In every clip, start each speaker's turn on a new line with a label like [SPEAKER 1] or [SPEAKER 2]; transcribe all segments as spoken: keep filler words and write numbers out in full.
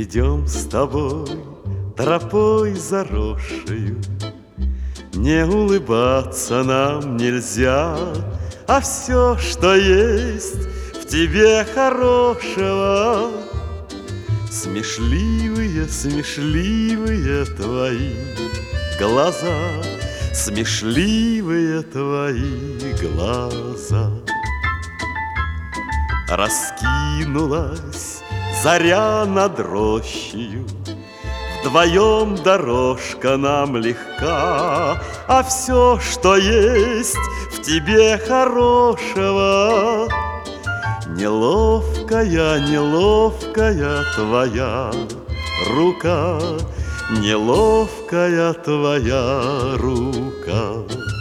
[SPEAKER 1] Идем с тобой тропой заросшею, не улыбаться нам нельзя, а все, что есть в тебе хорошего. Смешливые, смешливые твои глаза, смешливые твои глаза. Раскинулась заря над рощею, вдвоем дорожка нам легка, а все, что есть в тебе хорошего. Неловкая, неловкая твоя рука, неловкая твоя рука.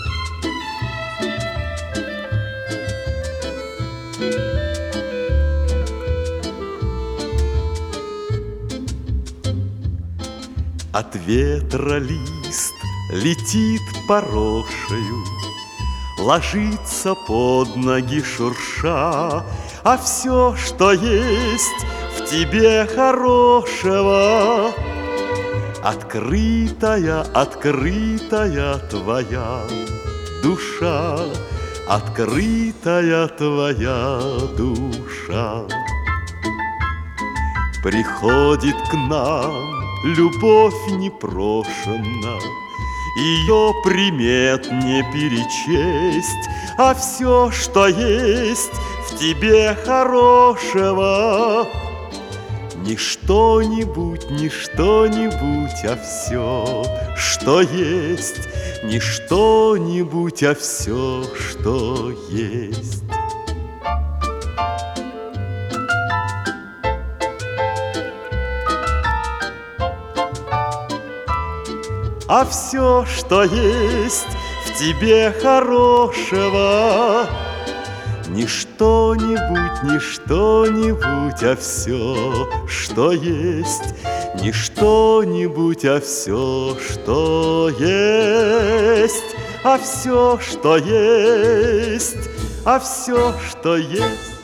[SPEAKER 1] От ветра лист летит порошею, ложится под ноги шурша, а все, что есть в тебе хорошего. Открытая, открытая твоя душа, открытая твоя душа. Приходит к нам любовь непрошена, ее примет не перечесть, а все, что есть в тебе хорошего. Не что-нибудь, не что-нибудь, а все, что есть, не что-нибудь, а все, что есть. А все, что есть в тебе хорошего, не что-нибудь, не что-нибудь, а все, что есть, не что-нибудь, а все, что есть, а все, что есть, а все, что есть.